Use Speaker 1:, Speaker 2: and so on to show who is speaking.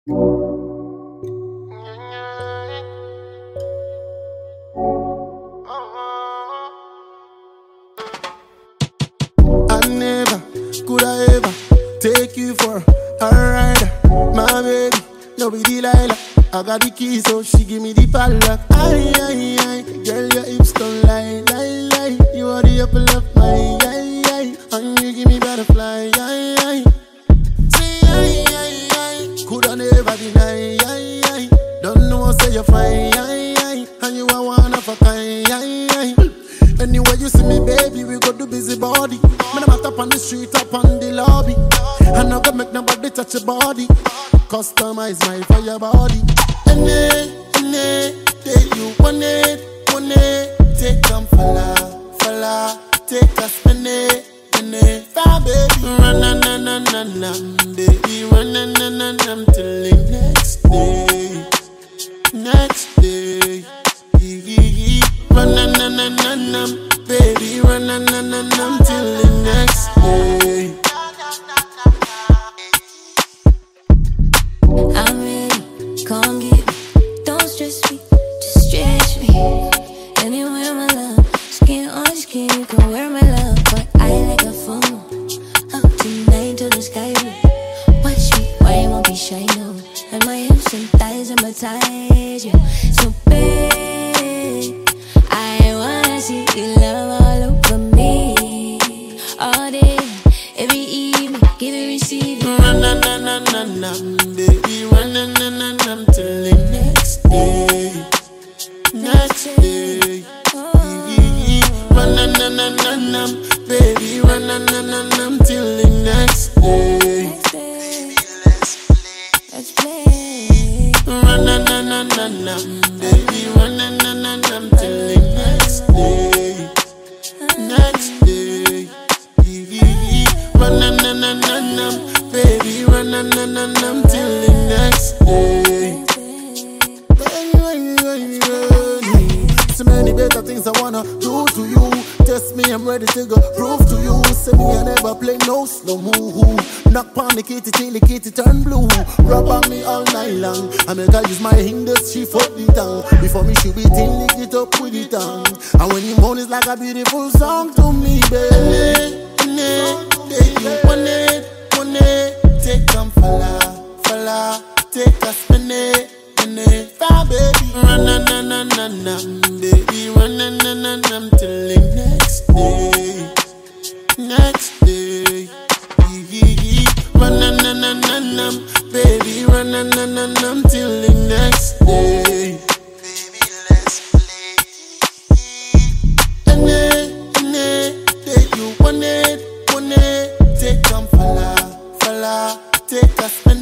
Speaker 1: I never could I ever take you for a ride, my baby. No be Delilah. I got the key, so she give me the padlock. Aye, aye, aye. Girl, your hips don't lie, lie, lie. You are the apple of my eye, eye. And you give me butterfly, aye, aye. Say aye, aye, aye. Could I never deny, aye, aye. Don't know, say you're fine, aye, aye. And you are one of a kind, aye, aye. Anywhere you see me, baby, we go do busy body. Man, I'm up on the street, up on the lobby. I no go make nobody touch your body. Customize my for your body. Day you want it, take them falla, take a spin it, fire baby. Run, baby, run, till the next day. Run, baby, run, till the next day.
Speaker 2: I'm ready, come get me. Don't stress me, just stretch me. Anywhere, my love, skin on skin, you can wear my love. But I like a fool, up tonight to the sky. Watch me, why you won't be shy, no. And my hips and thighs hypnotize you. So babe, I wanna see you love all over me. All day, every evening, give and receive it.
Speaker 1: Baby, run, till the next day. Run, baby, run, till the next day.
Speaker 2: Let's play.
Speaker 1: Run, baby, run, till the next day. Run, baby, run, till the next day. So many better things I wanna do to you. Test me, I'm ready to go prove to you. Say me, I never play no slow move. Knock on the kitty till the kitty turn blue. Rub on me all night long. I make her use my industry for the tongue. Before me should be till lick it up with the tongue. And when you moan, it's like a beautiful song to me, baby. You want it, take them falla, take a spin it. Fire baby, run, baby, run, till the next day. Run, baby, run, till the next day. Baby, let's play. Day you want it, take them falla, take a spin.